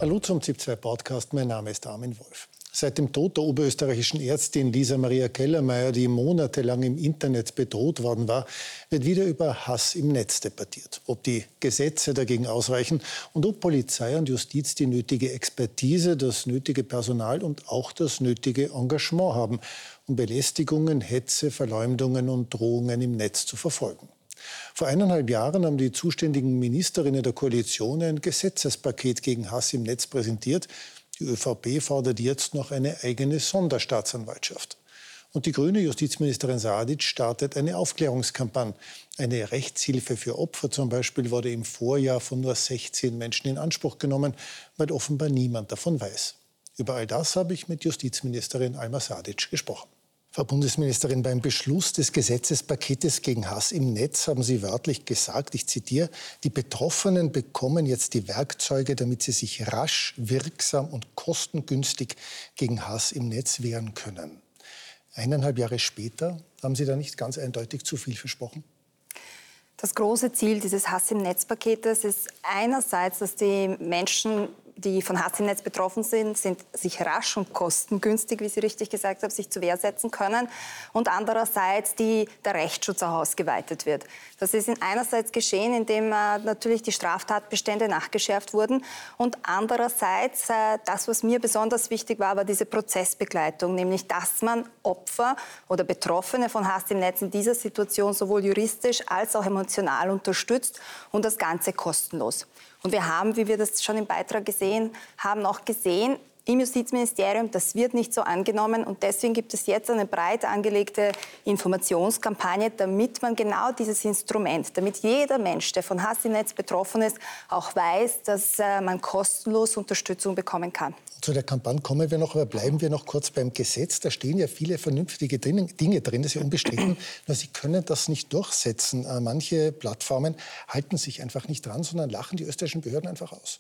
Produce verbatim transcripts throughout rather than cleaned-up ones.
Hallo zum ZIP zwei Podcast, mein Name ist Armin Wolf. Seit dem Tod der oberösterreichischen Ärztin Lisa Maria Kellermeier, die monatelang im Internet bedroht worden war, wird wieder über Hass im Netz debattiert. Ob die Gesetze dagegen ausreichen und ob Polizei und Justiz die nötige Expertise, das nötige Personal und auch das nötige Engagement haben, um Belästigungen, Hetze, Verleumdungen und Drohungen im Netz zu verfolgen. Vor eineinhalb Jahren haben die zuständigen Ministerinnen der Koalition ein Gesetzespaket gegen Hass im Netz präsentiert. Die ÖVP fordert jetzt noch eine eigene Sonderstaatsanwaltschaft. Und die grüne Justizministerin Sadic startet eine Aufklärungskampagne. Eine Rechtshilfe für Opfer zum Beispiel wurde im Vorjahr von nur sechzehn Menschen in Anspruch genommen, weil offenbar niemand davon weiß. Über all das habe ich mit Justizministerin Alma Sadic gesprochen. Frau Bundesministerin, beim Beschluss des Gesetzespaketes gegen Hass im Netz haben Sie wörtlich gesagt, ich zitiere, die Betroffenen bekommen jetzt die Werkzeuge, damit sie sich rasch, wirksam und kostengünstig gegen Hass im Netz wehren können. Eineinhalb Jahre später, haben Sie da nicht ganz eindeutig zu viel versprochen? Das große Ziel dieses Hass im Netz-Paketes ist einerseits, dass die Menschen, die von Hass im Netz betroffen sind, sind, sich rasch und kostengünstig, wie Sie richtig gesagt haben, sich zur Wehr setzen können. Und andererseits, die, der Rechtsschutz auch ausgeweitet wird. Das ist in einerseits geschehen, indem äh, natürlich die Straftatbestände nachgeschärft wurden. Und andererseits, äh, das, was mir besonders wichtig war, war diese Prozessbegleitung. Nämlich, dass man Opfer oder Betroffene von Hass im Netz in dieser Situation sowohl juristisch als auch emotional unterstützt. Und das Ganze kostenlos. Und wir haben, wie wir das schon im Beitrag gesehen haben, auch gesehen, im Justizministerium, das wird nicht so angenommen. Und deswegen gibt es jetzt eine breit angelegte Informationskampagne, damit man genau dieses Instrument, damit jeder Mensch, der von Hass im Netz betroffen ist, auch weiß, dass äh, man kostenlos Unterstützung bekommen kann. Zu der Kampagne kommen wir noch, aber bleiben wir noch kurz beim Gesetz. Da stehen ja viele vernünftige Dinge drin, das ist ja unbestritten. Nur Sie können das nicht durchsetzen. Manche Plattformen halten sich einfach nicht dran, sondern lachen die österreichischen Behörden einfach aus.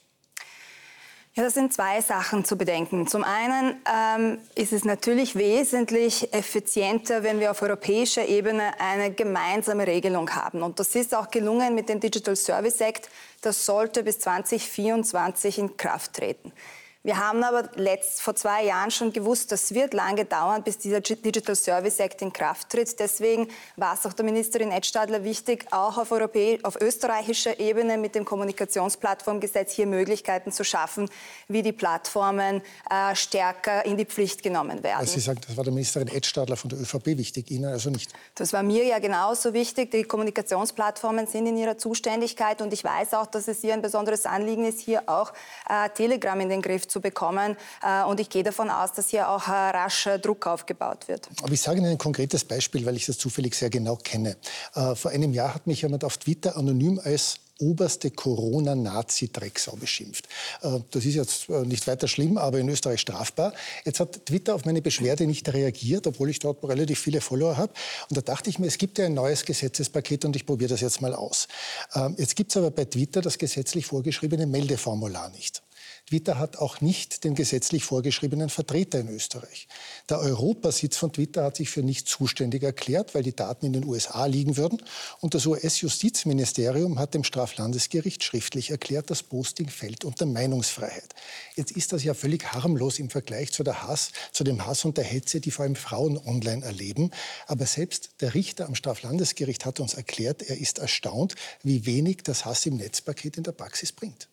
Ja, das sind zwei Sachen zu bedenken. Zum einen ähm, ist es natürlich wesentlich effizienter, wenn wir auf europäischer Ebene eine gemeinsame Regelung haben. Und das ist auch gelungen mit dem Digital Service Act. Das sollte bis zwanzig vierundzwanzig in Kraft treten. Wir haben aber letzt, vor zwei Jahren schon gewusst, das wird lange dauern, bis dieser Digital Service Act in Kraft tritt. Deswegen war es auch der Ministerin Edtstadler wichtig, auch auf, Europä auf österreichischer Ebene mit dem Kommunikationsplattformgesetz hier Möglichkeiten zu schaffen, wie die Plattformen äh, stärker in die Pflicht genommen werden. Also Sie sagen, das war der Ministerin Edtstadler von der ÖVP wichtig, Ihnen also nicht? Das war mir ja genauso wichtig. Die Kommunikationsplattformen sind in ihrer Zuständigkeit und ich weiß auch, dass es ihr ein besonderes Anliegen ist, hier auch äh, Telegram in den Griff zu bekommen. Und ich gehe davon aus, dass hier auch rasch Druck aufgebaut wird. Aber ich sage Ihnen ein konkretes Beispiel, weil ich das zufällig sehr genau kenne. Vor einem Jahr hat mich jemand auf Twitter anonym als oberste Corona-Nazi-Drecksau beschimpft. Das ist jetzt nicht weiter schlimm, aber in Österreich strafbar. Jetzt hat Twitter auf meine Beschwerde nicht reagiert, obwohl ich dort relativ viele Follower habe. Und da dachte ich mir, es gibt ja ein neues Gesetzespaket und ich probiere das jetzt mal aus. Jetzt gibt es aber bei Twitter das gesetzlich vorgeschriebene Meldeformular nicht. Twitter hat auch nicht den gesetzlich vorgeschriebenen Vertreter in Österreich. Der Europasitz von Twitter hat sich für nicht zuständig erklärt, weil die Daten in den U S A liegen würden. Und das U S-Justizministerium hat dem Straflandesgericht schriftlich erklärt, das Posting fällt unter Meinungsfreiheit. Jetzt ist das ja völlig harmlos im Vergleich zu, der Hass, zu dem Hass und der Hetze, die vor allem Frauen online erleben. Aber selbst der Richter am Straflandesgericht hat uns erklärt, er ist erstaunt, wie wenig das Hass im Netzpaket in der Praxis bringt.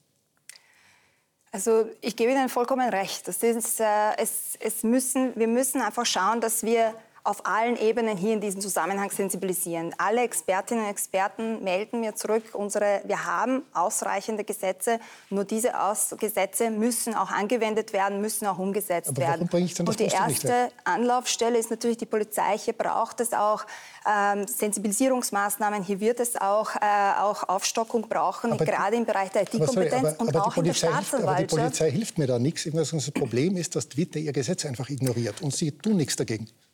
Also ich gebe Ihnen vollkommen recht. Das ist, äh, es, es müssen, wir müssen einfach schauen, dass wir auf allen Ebenen hier in diesem Zusammenhang sensibilisieren. Alle Expertinnen und Experten melden mir zurück, unsere, wir haben ausreichende Gesetze, nur diese Aus Gesetze müssen auch angewendet werden, müssen auch umgesetzt Aber werden. warum bringe ich denn das und die erste Anlaufstelle ist natürlich die Polizei. Hier braucht es auch ähm, Sensibilisierungsmaßnahmen. Hier wird es auch, äh, auch Aufstockung brauchen, aber gerade im Bereich der I T-Kompetenz und aber auch in der Staatsanwaltschaft. Hilft, aber die Polizei hilft mir da nichts. Das Problem ist, dass Twitter ihr Gesetz einfach ignoriert und sie tun nichts dagegen.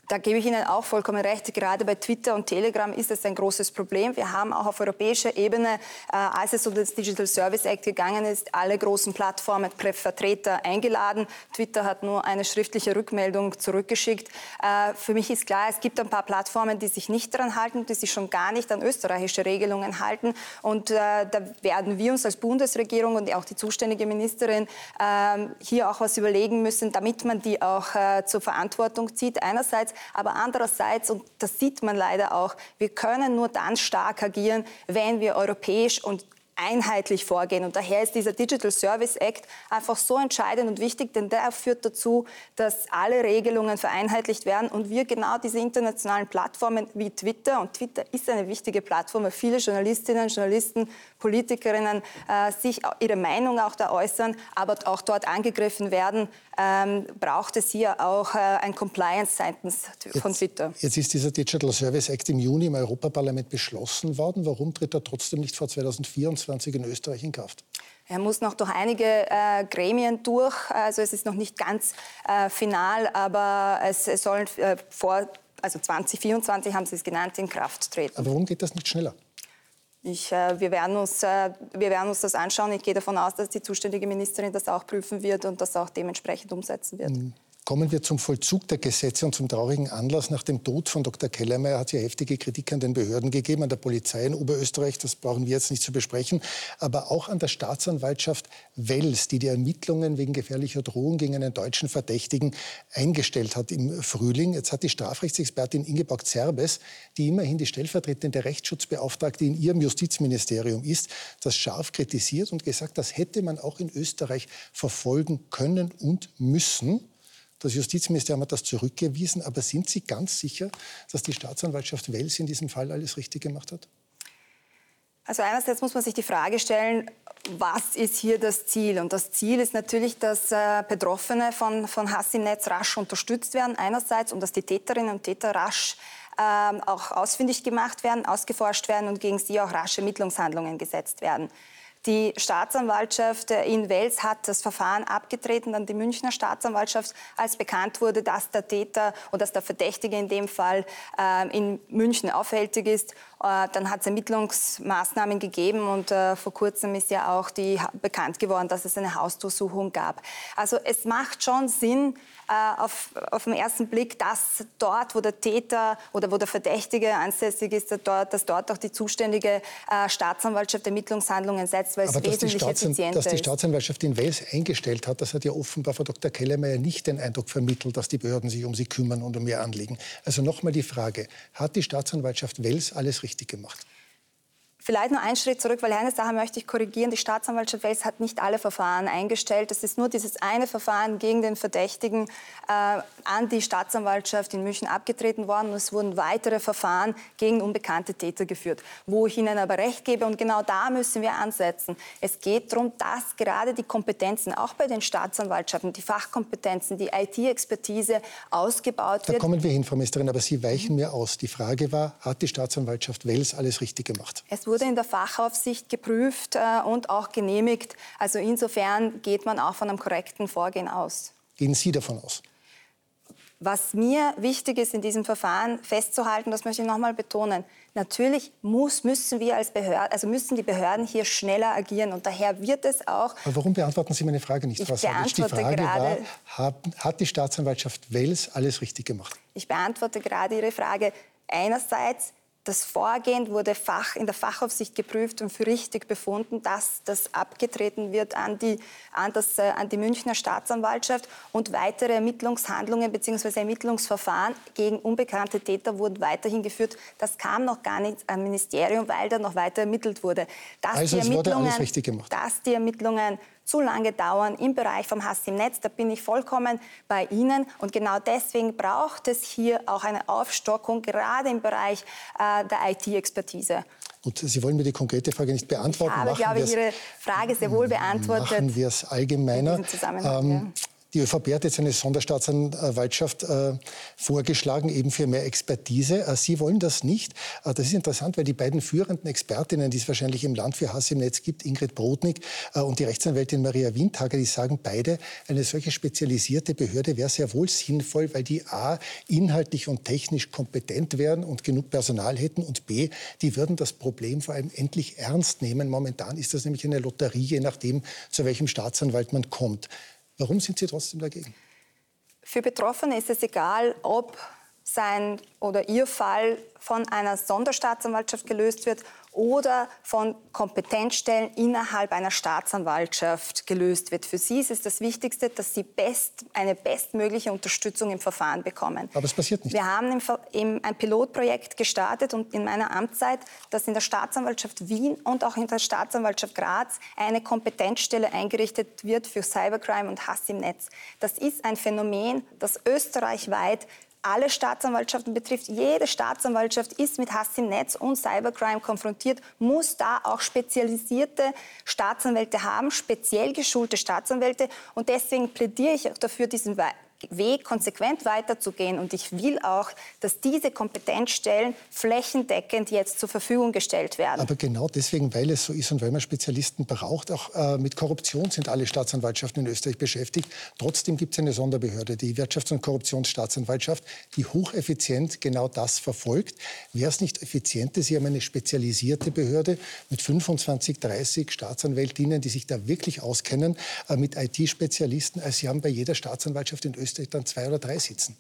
Da gebe ich Ihnen auch vollkommen recht. Gerade bei Twitter und Telegram ist es ein großes Problem. Wir haben auch auf europäischer Ebene, äh, als es um das Digital Service Act gegangen ist, alle großen Plattformen, Vertreter eingeladen. Twitter hat nur eine schriftliche Rückmeldung zurückgeschickt. Äh, für mich ist klar, es gibt ein paar Plattformen, die sich nicht daran halten, die sich schon gar nicht an österreichische Regelungen halten. Und äh, da werden wir uns als Bundesregierung und auch die zuständige Ministerin äh, hier auch was überlegen müssen, damit man die auch äh, zur Verantwortung zieht. Einerseits, aber andererseits, und das sieht man leider auch, wir können nur dann stark agieren, wenn wir europäisch und einheitlich vorgehen. Und daher ist dieser Digital Service Act einfach so entscheidend und wichtig, denn der führt dazu, dass alle Regelungen vereinheitlicht werden und wir genau diese internationalen Plattformen wie Twitter, und Twitter ist eine wichtige Plattform, weil viele Journalistinnen, Journalisten, Politikerinnen äh, sich ihre Meinung auch da äußern, aber auch dort angegriffen werden, ähm, braucht es hier auch äh, ein Compliance seitens von jetzt, Twitter. Jetzt ist dieser Digital Service Act im Juni im Europaparlament beschlossen worden. Warum tritt er trotzdem nicht vor zweitausendvierundzwanzig in Österreich in Kraft? Er muss noch durch einige äh, Gremien durch. Also es ist noch nicht ganz äh, final, aber es, es soll äh, vor, also zweitausendvierundzwanzig haben Sie es genannt, in Kraft treten. Aber warum geht das nicht schneller? Ich, äh, wir, werden uns, äh, wir werden uns das anschauen. Ich gehe davon aus, dass die zuständige Ministerin das auch prüfen wird und das auch dementsprechend umsetzen wird. Mhm. Kommen wir zum Vollzug der Gesetze und zum traurigen Anlass. Nach dem Tod von Doktor Kellermeier hat es ja heftige Kritik an den Behörden gegeben, an der Polizei in Oberösterreich, das brauchen wir jetzt nicht zu besprechen, aber auch an der Staatsanwaltschaft Wels, die die Ermittlungen wegen gefährlicher Drohung gegen einen deutschen Verdächtigen eingestellt hat im Frühling. Jetzt hat die Strafrechtsexpertin Ingeborg Zerbes, die immerhin die stellvertretende Rechtsschutzbeauftragte in ihrem Justizministerium ist, das scharf kritisiert und gesagt, das hätte man auch in Österreich verfolgen können und müssen. Das Justizministerium hat das zurückgewiesen. Aber sind Sie ganz sicher, dass die Staatsanwaltschaft Wels in diesem Fall alles richtig gemacht hat? Also einerseits muss man sich die Frage stellen, was ist hier das Ziel? Und das Ziel ist natürlich, dass äh, Betroffene von, von Hass im Netz rasch unterstützt werden einerseits und dass die Täterinnen und Täter rasch äh, auch ausfindig gemacht werden, ausgeforscht werden und gegen sie auch rasche Ermittlungshandlungen gesetzt werden. Die Staatsanwaltschaft in Wels hat das Verfahren abgetreten an die Münchner Staatsanwaltschaft, als bekannt wurde, dass der Täter oder dass der Verdächtige in dem Fall äh, in München aufhältig ist. Äh, dann hat es Ermittlungsmaßnahmen gegeben und äh, vor kurzem ist ja auch die, bekannt geworden, dass es eine Hausdurchsuchung gab. Also es macht schon Sinn, äh, auf, auf den ersten Blick, dass dort, wo der Täter oder wo der Verdächtige ansässig ist, dass dort, dass dort auch die zuständige äh, Staatsanwaltschaft Ermittlungshandlungen setzt, weil es Aber wesentlich dass die, effizienter dass die ist. Staatsanwaltschaft in Wels eingestellt hat, das hat ja offenbar Frau Doktor Kellermeier nicht den Eindruck vermittelt, dass die Behörden sich um sie kümmern und um ihr Anliegen. Also nochmal die Frage, hat die Staatsanwaltschaft Wels alles richtig gemacht? Vielleicht nur einen Schritt zurück, weil eine Sache möchte ich korrigieren. Die Staatsanwaltschaft Wels hat nicht alle Verfahren eingestellt. Es ist nur dieses eine Verfahren gegen den Verdächtigen äh, an die Staatsanwaltschaft in München abgetreten worden. Und es wurden weitere Verfahren gegen unbekannte Täter geführt. Wo ich Ihnen aber recht gebe, und genau da müssen wir ansetzen. Es geht darum, dass gerade die Kompetenzen, auch bei den Staatsanwaltschaften, die Fachkompetenzen, die I T-Expertise ausgebaut wird. Da kommen wir hin, Frau Ministerin, aber Sie weichen mir aus. Die Frage war, hat die Staatsanwaltschaft Wels alles richtig gemacht? Es wurde in der Fachaufsicht geprüft äh, und auch genehmigt. Also insofern geht man auch von einem korrekten Vorgehen aus. Gehen Sie davon aus? Was mir wichtig ist, in diesem Verfahren festzuhalten, das möchte ich noch mal betonen, natürlich muss, müssen wir als Behörden, also müssen die Behörden hier schneller agieren. Und daher wird es auch... Aber warum beantworten Sie meine Frage nicht, Frau Savic? Die Frage war, hat, hat die Staatsanwaltschaft Wels alles richtig gemacht? Ich beantworte gerade Ihre Frage. Einerseits, das Vorgehen wurde Fach, in der Fachaufsicht geprüft und für richtig befunden, dass das abgetreten wird an die, an das, äh, an die Münchner Staatsanwaltschaft. Und weitere Ermittlungshandlungen bzw. Ermittlungsverfahren gegen unbekannte Täter wurden weiterhin geführt. Das kam noch gar nicht am Ministerium, weil da noch weiter ermittelt wurde. Dass also die es wurde Ermittlungen, alles richtig gemacht. Dass die Ermittlungen zu lange dauern im Bereich vom Hass im Netz. Da bin ich vollkommen bei Ihnen. Und genau deswegen braucht es hier auch eine Aufstockung, gerade im Bereich äh, der I T-Expertise. Gut, Sie wollen mir die konkrete Frage nicht beantworten. Ich habe, glaube ich, Ihre Frage sehr wohl beantwortet. Machen wir es allgemeiner. In diesem Zusammenhang, ähm, ja. Die ÖVP hat jetzt eine Sonderstaatsanwaltschaft äh, vorgeschlagen, eben für mehr Expertise. Äh, Sie wollen das nicht. Äh, das ist interessant, weil die beiden führenden Expertinnen, die es wahrscheinlich im Land für Hass im Netz gibt, Ingrid Brodnik äh, und die Rechtsanwältin Maria Windhager, die sagen beide, eine solche spezialisierte Behörde wäre sehr wohl sinnvoll, weil die A, inhaltlich und technisch kompetent wären und genug Personal hätten und B, die würden das Problem vor allem endlich ernst nehmen. Momentan ist das nämlich eine Lotterie, je nachdem, zu welchem Staatsanwalt man kommt. Warum sind Sie trotzdem dagegen? Für Betroffene ist es egal, ob sein oder ihr Fall von einer Sonderstaatsanwaltschaft gelöst wird oder von Kompetenzstellen innerhalb einer Staatsanwaltschaft gelöst wird. Für sie ist es das Wichtigste, dass sie best, eine bestmögliche Unterstützung im Verfahren bekommen. Aber es passiert nicht. Wir haben im, im, ein Pilotprojekt gestartet und in meiner Amtszeit, dass in der Staatsanwaltschaft Wien und auch in der Staatsanwaltschaft Graz eine Kompetenzstelle eingerichtet wird für Cybercrime und Hass im Netz. Das ist ein Phänomen, das österreichweit alle Staatsanwaltschaften betrifft. Jede Staatsanwaltschaft ist mit Hass im Netz und Cybercrime konfrontiert, muss da auch spezialisierte Staatsanwälte haben, speziell geschulte Staatsanwälte. Und deswegen plädiere ich auch dafür, diesen Weg konsequent weiterzugehen. Und ich will auch, dass diese Kompetenzstellen flächendeckend jetzt zur Verfügung gestellt werden. Aber genau deswegen, weil es so ist und weil man Spezialisten braucht, auch äh, mit Korruption sind alle Staatsanwaltschaften in Österreich beschäftigt. Trotzdem gibt es eine Sonderbehörde, die Wirtschafts- und Korruptionsstaatsanwaltschaft, die hocheffizient genau das verfolgt. Wäre es nicht effizienter, Sie haben eine spezialisierte Behörde mit fünfundzwanzig, dreißig Staatsanwältinnen, die sich da wirklich auskennen, äh, mit I T-Spezialisten, als Sie haben bei jeder Staatsanwaltschaft in Österreich dann zwei oder drei sitzen?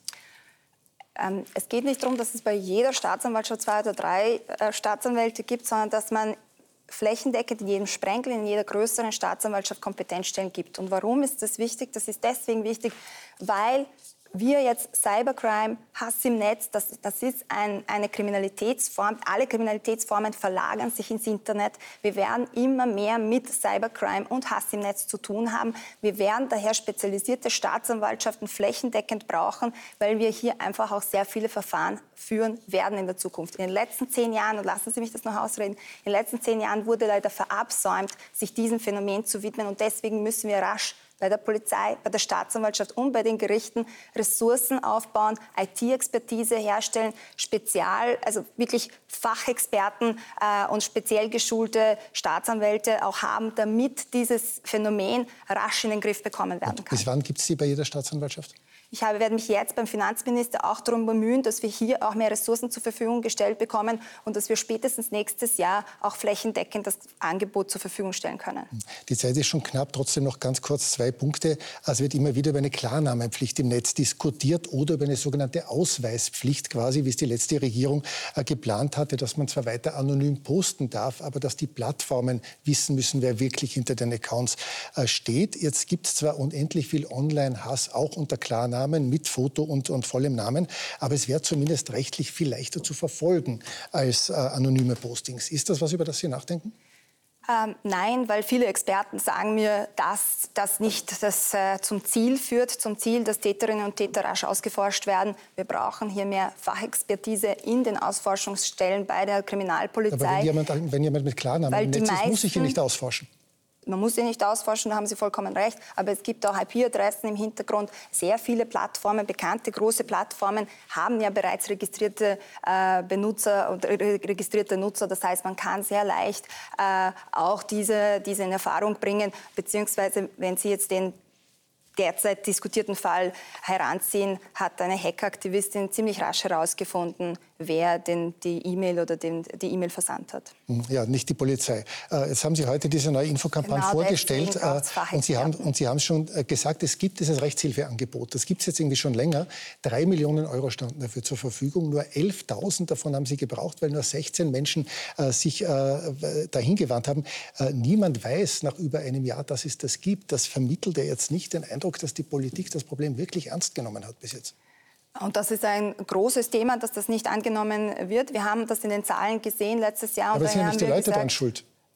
Ähm, es geht nicht darum, dass es bei jeder Staatsanwaltschaft zwei oder drei äh, Staatsanwälte gibt, sondern dass man flächendeckend in jedem Sprenkel, in jeder größeren Staatsanwaltschaft Kompetenzstellen gibt. Und warum ist das wichtig? Das ist deswegen wichtig, weil wir jetzt Cybercrime, Hass im Netz, das, das ist ein, eine Kriminalitätsform. Alle Kriminalitätsformen verlagern sich ins Internet. Wir werden immer mehr mit Cybercrime und Hass im Netz zu tun haben. Wir werden daher spezialisierte Staatsanwaltschaften flächendeckend brauchen, weil wir hier einfach auch sehr viele Verfahren führen werden in der Zukunft. In den letzten zehn Jahren, und lassen Sie mich das noch ausreden, in den letzten zehn Jahren wurde leider verabsäumt, sich diesem Phänomen zu widmen. Und deswegen müssen wir rasch bei der Polizei, bei der Staatsanwaltschaft und bei den Gerichten Ressourcen aufbauen, I T-Expertise herstellen, Spezial, also wirklich Fachexperten äh, und speziell geschulte Staatsanwälte auch haben, damit dieses Phänomen rasch in den Griff bekommen werden kann. Bis wann gibt es die bei jeder Staatsanwaltschaft? Ich habe, werde mich jetzt beim Finanzminister auch darum bemühen, dass wir hier auch mehr Ressourcen zur Verfügung gestellt bekommen und dass wir spätestens nächstes Jahr auch flächendeckend das Angebot zur Verfügung stellen können. Die Zeit ist schon knapp, trotzdem noch ganz kurz zwei Punkte. Es wird immer wieder über eine Klarnamenpflicht im Netz diskutiert oder über eine sogenannte Ausweispflicht quasi, wie es die letzte Regierung äh, geplant hatte, dass man zwar weiter anonym posten darf, aber dass die Plattformen wissen müssen, wer wirklich hinter den Accounts äh, steht. Jetzt gibt es zwar unendlich viel Online-Hass, auch unter Klarnamen, mit Foto und, und vollem Namen. Aber es wäre zumindest rechtlich viel leichter zu verfolgen als äh, anonyme Postings. Ist das was, über das Sie nachdenken? Ähm, nein, weil viele Experten sagen mir, dass das nicht das, äh, zum Ziel führt, zum Ziel, dass Täterinnen und Täter rasch ausgeforscht werden. Wir brauchen hier mehr Fachexpertise in den Ausforschungsstellen bei der Kriminalpolizei. Aber wenn jemand, wenn jemand mit Klarnamen im Netz ist, muss ich ihn nicht ausforschen. Man muss sie nicht ausforschen, da haben Sie vollkommen recht. Aber es gibt auch I P-Adressen im Hintergrund. Sehr viele Plattformen, bekannte große Plattformen, haben ja bereits registrierte äh, Benutzer oder registrierte Nutzer. Das heißt, man kann sehr leicht äh, auch diese, diese in Erfahrung bringen. Beziehungsweise, wenn Sie jetzt den derzeit diskutierten Fall heranziehen, hat eine Hacker-Aktivistin ziemlich rasch herausgefunden, wer denn die E-Mail oder den, die E-Mail versandt hat. Ja, nicht die Polizei. Äh, jetzt haben Sie heute diese neue Infokampagne genau, vorgestellt äh, und Sie haben und Sie haben schon gesagt, es gibt dieses Rechtshilfeangebot. Das gibt es jetzt irgendwie schon länger. Drei Millionen Euro standen dafür zur Verfügung. Nur elftausend davon haben Sie gebraucht, weil nur sechzehn Menschen äh, sich äh, dahin gewandt haben. Äh, niemand weiß nach über einem Jahr, dass es das gibt. Das vermittelt ja jetzt nicht den Eindruck, dass die Politik das Problem wirklich ernst genommen hat bis jetzt. Und das ist ein großes Thema, dass das nicht angenommen wird. Wir haben das in den Zahlen gesehen letztes Jahr. Aber es sind ja nicht die Leute dran schuld.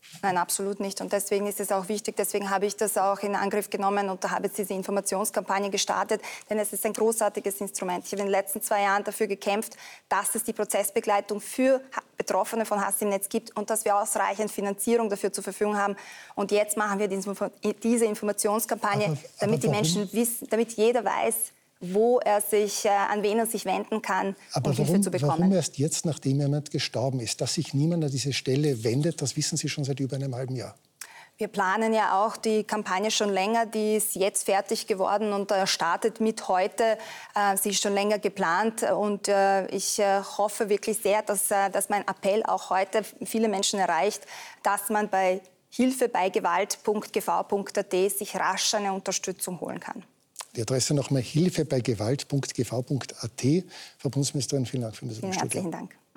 Nein, absolut nicht. Und deswegen ist es auch wichtig, deswegen habe ich das auch in Angriff genommen und da habe ich diese Informationskampagne gestartet, denn es ist ein großartiges Instrument. Ich habe in den letzten zwei Jahren dafür gekämpft, dass es die Prozessbegleitung für Betroffene von Hass im Netz gibt und dass wir ausreichend Finanzierung dafür zur Verfügung haben. Und jetzt machen wir diese Informationskampagne, aber, aber damit die Menschen wissen, damit jeder weiß, wo er sich, äh, an wen er sich wenden kann, aber um warum, Hilfe zu bekommen. Warum erst jetzt, nachdem jemand gestorben ist, dass sich niemand an diese Stelle wendet, das wissen Sie schon seit über einem halben Jahr. Wir planen ja auch die Kampagne schon länger, die ist jetzt fertig geworden und äh, startet mit heute. Äh, sie ist schon länger geplant und äh, ich äh, hoffe wirklich sehr, dass, äh, dass mein Appell auch heute viele Menschen erreicht, dass man bei hilfe bei gewalt punkt g v punkt a t sich rasch eine Unterstützung holen kann. Die Adresse nochmal hilfe bei gewalt punkt g v punkt a t. Frau Bundesministerin, vielen Dank für das Gespräch. Vielen herzlichen Dank.